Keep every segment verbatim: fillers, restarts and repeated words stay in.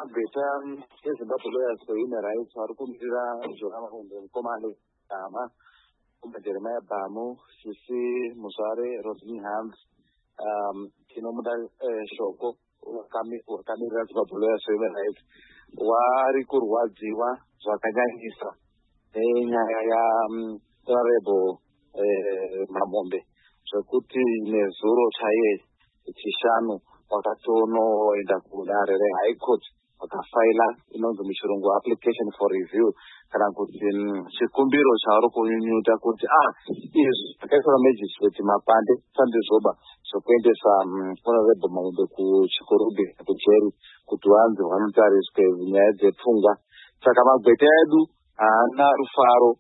mabheta eZimbabwe Lawyers for Human Rights vari kumirira Johana Mukomane Dama, Jeremiah Bamu, Sisi Musare, Rodney Hans, um, Kinomuda Shoko, wakamirira Zimbabwe Lawyers for Human Rights, vari kurwadziwa zvakanyanyisa nenyaya yaRebo Mamombe, zvekuti nezuro chaiye chishanu wakatonoenda kudare reHigh Court wakafaila inonzi muchirungu application for review kana kuti chikumbiro chavari kunyunyuta kuti ah izvi zvakaiswa magistrate mapande sandizoba zvokuendesa honorable Mamombe kuchikorobhe kujeri kuti vanzi vanotariswe nyaya dzepfungwa. Saka magweta edu haana rufaro,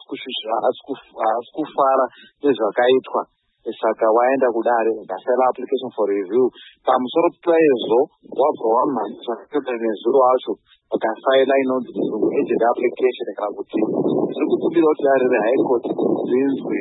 haasi kufara nezvakaitwa. Saka waenda kudare ukafaila application for review pamusoro paizvo wabva wamhanyisa nezuro wacho wakafaila inonzi agent application kana kuti zviri kukumbira kuti dare reHigh Court rinzwe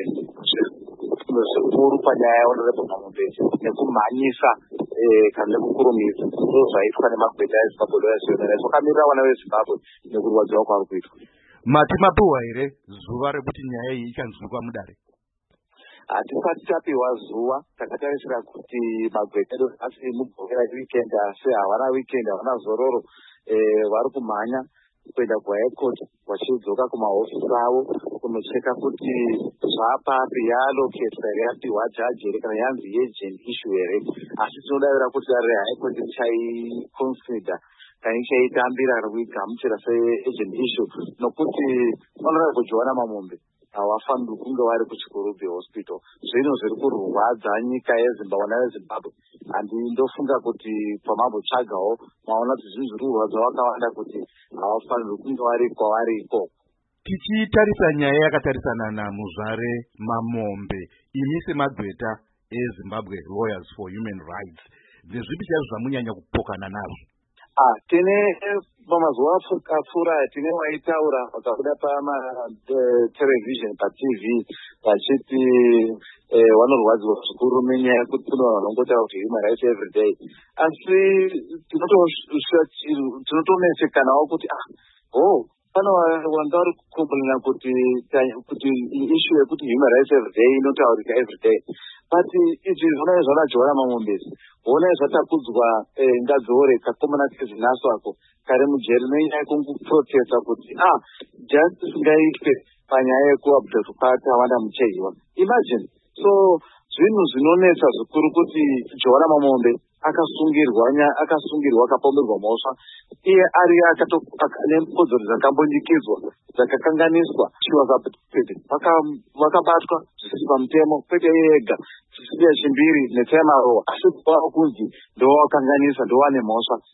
zvikuru panyaya yahonorable Mamombe nekumhanyisa kana nekukurumidza ndozvaitwa nemagweta eZimbabwe Lawyers for Human Rights. Wakamirira vana veZimbabwe nekurwadziwa kwari kuitwa. Mati mapiwa here zuva rekuti nyaya iyi ichanzwikwa mudare? Hatisati tapiwa zuva, takatarisira kuti magweta edu asi mugorera weekend asi havana weekend, havana zororo, vari kumhanya kuenda kuHigh Court vachidzoka kumahofisi avo kunocheka kuti zvapapi yaaloketwa here yapiwa jaji here kana yanzi agent issue here. Asi tinodavira kuti dare reHigh Court richaiconsider kana ichaitambira kana kuigamuchira seagent issue nokuti honorable Johana Mamombe havafaniri kunge vari kuchikorobhe hospital. Zvino zviri kurwadza nyika yeZimbabwe neveZimbabwe. Handindofunga kuti pamambotsvagawo maona kuti zvinhu zviri kurwadza vakawanda kuti havafaniri kunge vari kwavariko. Tichitarisa nyaya yakatarisana naMuzvare Mamombe, imi semagweta eZimbabwe Lawyers for Human Rights, ndezvipi chaizvo zvamunyanya kupokana nazvo? Ah, tine pamazuva apfuura tine waitaura vakabuda pamatelevision paT V vachiti vanorwadziwa zvikuru nenyaya yekuti kune vanhu vanongotaura kuti human rights every day. Asi tinotonesekanawo kuti ah oh pano vanga vari kukomplaina kuti kuti issue yekuti human rights every day inotaurika every day. But izvi zvona zvona Johana Mamombe ona zvatakudzwa ngadziore kakomana kezinaswako kare mujeri nenyaya yekungoprotesta kuti ah justice ngaitwe panyaya yekuabducta kwaTawanda Muchehiwa. Imagine. So zvinhu zvinonetsa zvikuru kuti Johana Mamombe akasungirwa akasungirwa akapomberwa mhosva iye ari nekodzero dzakambonyikidzwa dzakakanganiswa vakabatwa zvisiri pamutemo kwete iye ega Cecilia Chimbiri neTsai Marowa asi kwava kunzi ndovakakanganisa ndovane mhosva.